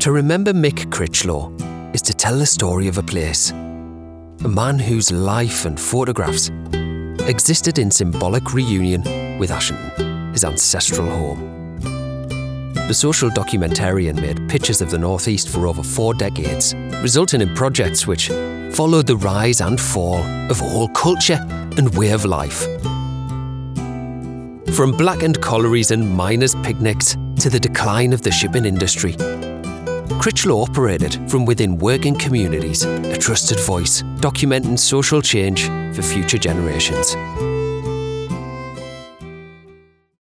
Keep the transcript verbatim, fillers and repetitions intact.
To remember Mick Critchlow is to tell the story of a place, a man whose life and photographs existed in symbolic reunion with Ashington, his ancestral home. The social documentarian made pictures of the North East for over four decades, resulting in projects which followed the rise and fall of whole culture and way of life. From blackened collieries and miners' picnics to the decline of the shipping industry, Critchlow operated from within working communities, a trusted voice, documenting social change for future generations.